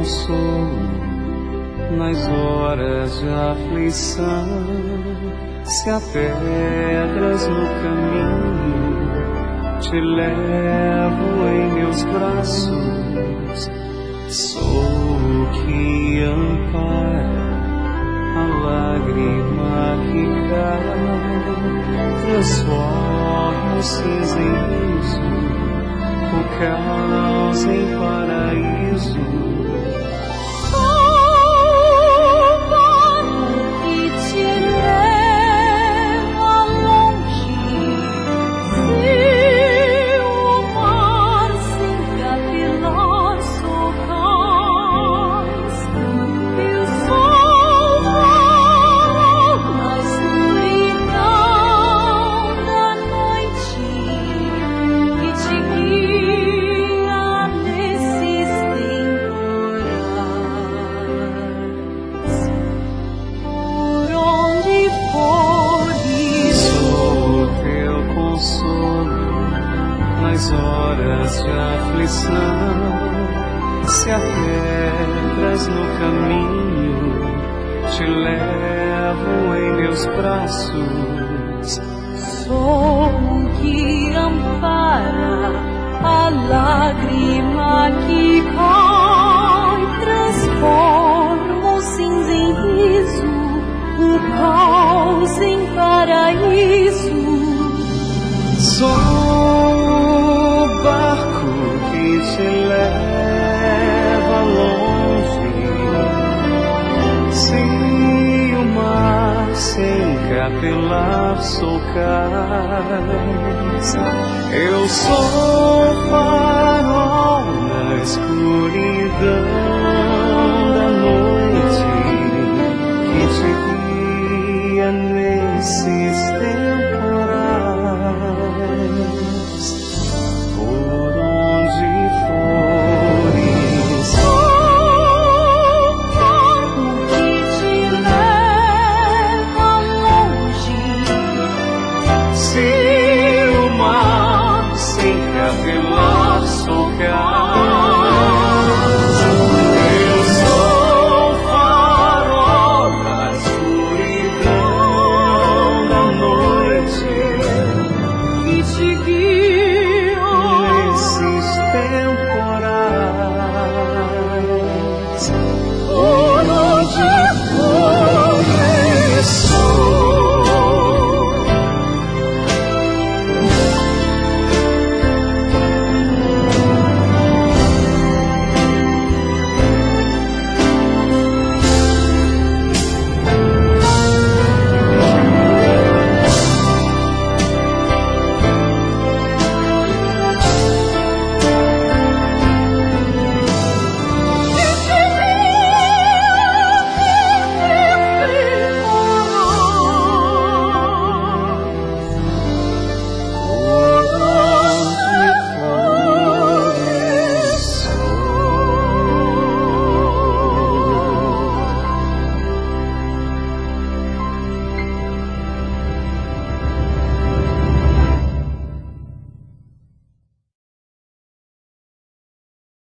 consolo nas horas de aflição. Se há pedras no caminho, te levo em meus braços. Sou o que ampara a lágrima que cai, transforma o cinza em riso, o caos em paraíso. Nas horas de aflição, se há pedras no caminho, te levo em meus braços. Sou o que ampara a lágrima que cai, transforma o cinza em riso, o caos em paraíso. Sou o barco que te leva longe. Se o mar sem capelar sou cais, eu sou farol na escuridão da noite que te guia nesses temporais. Por onde fores, Sou o barco que te leva longe. se o mar sem capelar sou cais,